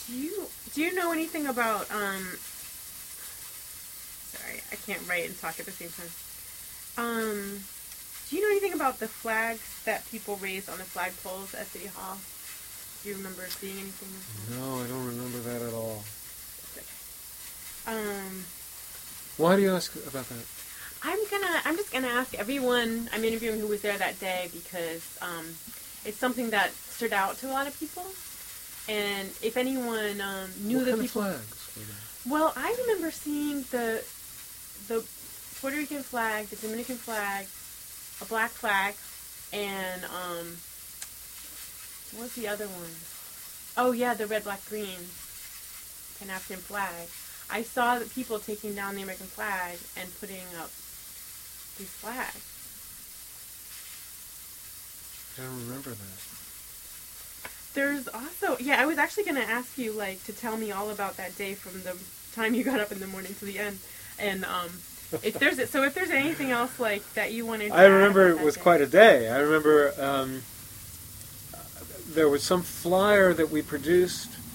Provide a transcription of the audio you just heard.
Do you know anything about Sorry, I can't write and talk at the same time. Do you know anything about the flags that people raise on the flagpoles at City Hall? Do you remember seeing anything like that? No, I don't remember that at all. Um, Why do you ask about that? I'm just gonna ask everyone I'm interviewing who was there that day because it's something that stood out to a lot of people, and if anyone knew what the kind people. Of flags were there? Well, I remember seeing the Puerto Rican flag, the Dominican flag, a black flag, and what was the other one? Oh yeah, the red, black, green Pan-African flag. I saw the people taking down the American flag and putting up these flags. I don't remember that. There's also, yeah, I was actually going to ask you, like, to tell me all about that day from the time you got up in the morning to the end. And if there's anything else, like, that you wanted to I add remember about it was that day. quite a day. I remember there was some flyer that we produced